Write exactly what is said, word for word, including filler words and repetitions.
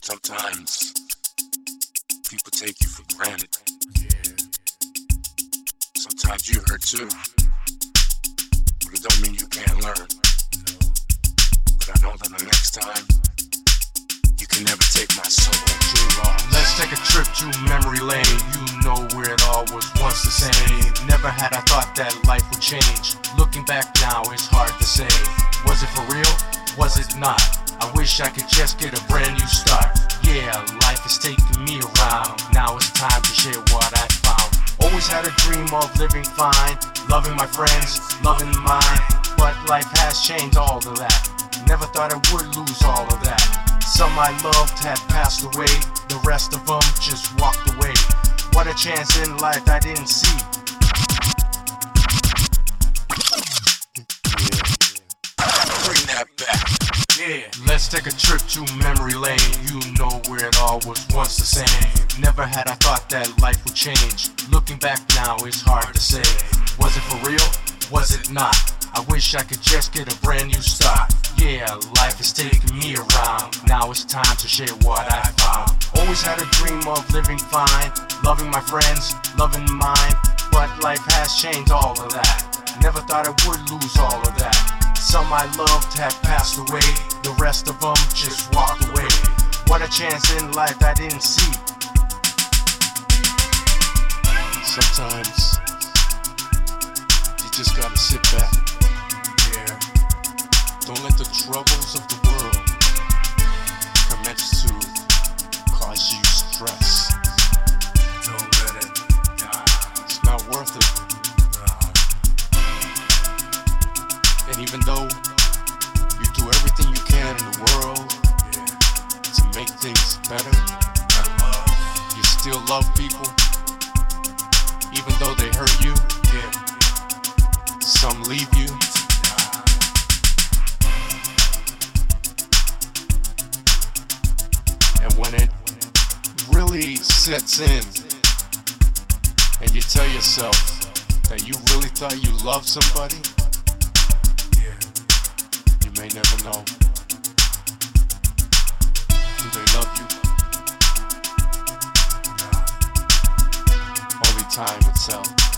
Sometimes people take you for granted. Yeah. Sometimes you hurt too, but it don't mean you can't learn. No. But I know that the next time, you can never take my soul. True loss. Let's take a trip to memory lane. You know where it all was once the same. Never had I thought that life would change. Looking back now, it's hard to say. Was it for real? Was it not? I wish I could just get a brand new start. Yeah, life is taking me around. Now it's time to share what I found. Always had a dream of living fine, loving my friends, loving mine. But life has changed all of that. Never thought I would lose all of that. Some I loved had passed away, the rest of them just walked away. What a chance in life I didn't see. Bring that back. Yeah. Let's take a trip to memory lane. You know where it all was once the same. Never had I thought that life would change. Looking back now, it's hard to say. Was it for real? Was it not? I wish I could just get a brand new start. Yeah, life is taking me around. Now it's time to share what I found. Always had a dream of living fine, loving my friends, loving mine. But life has changed all of that. Never thought I would lose all of that. Some I loved had passed away, the rest of them just walked away. What a chance in life I didn't see. Sometimes you just gotta sit back. Yeah. Don't let the troubles of the world commence to cause you stress. Don't let it die. It's not worth it. And even though you do everything you can in the world Yeah. to make things better, I love. you still love people, even though they hurt you. Yeah. Some leave you. And when it really sets in, and you tell yourself that you really thought you loved somebody, Yeah. you may never know. Do they love you? Nah. Only time will tell.